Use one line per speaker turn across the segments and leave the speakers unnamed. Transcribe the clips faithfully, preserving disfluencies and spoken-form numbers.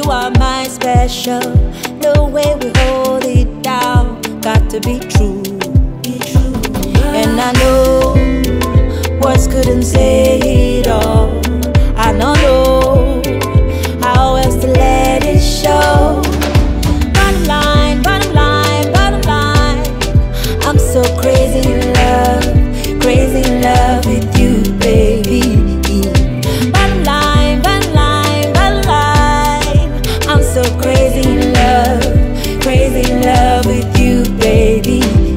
you are my special. The way we hold it down got to be true. Be true. And I know words couldn't say it all. I don't know how else to let it show. Bottom line, bottom line, bottom line, I'm so crazy in love, crazy in love with you, baby. Bottom line, bottom line, bottom line, I'm so crazy in love, crazy in love with you, baby.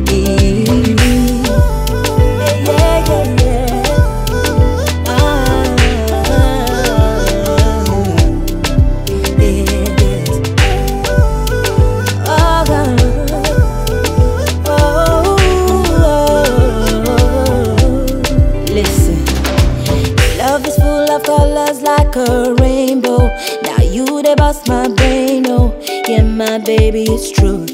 Yeah, yeah, yeah. Ah, yeah, yeah. Oh, oh. Listen, love is full of colors like a rainbow. Now you they bust my brain, oh yeah, my baby, it's true.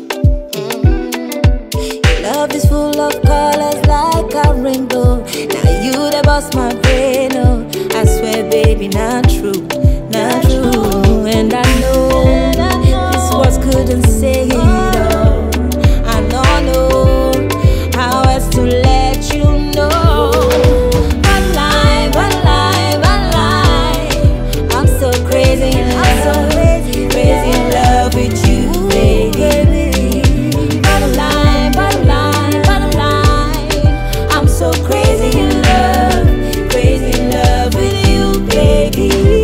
Love is full of colors like a rainbow. Now you they bust my brain, oh I swear, baby, not true, not true. And I know this words couldn't say it all. I don't know how else to let you know. One line, one line, one line, I'm so crazy in love, crazy in love with you, baby. Bottom line, bottom line, bottom line, I'm so crazy in love, crazy in love with you, baby.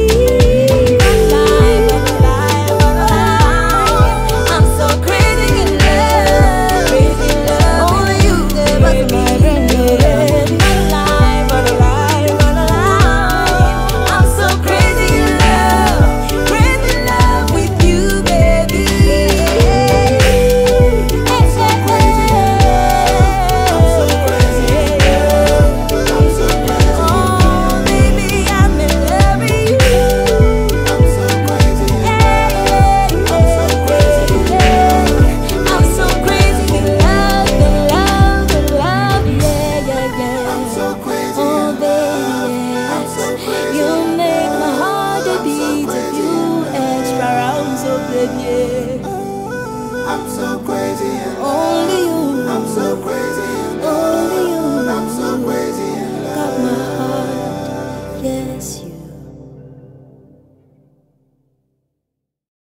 Yeah.
I'm so crazy in love.
Only you.
I'm so crazy in love.
Only you.
I'm so crazy in love.
Got my heart. Yes.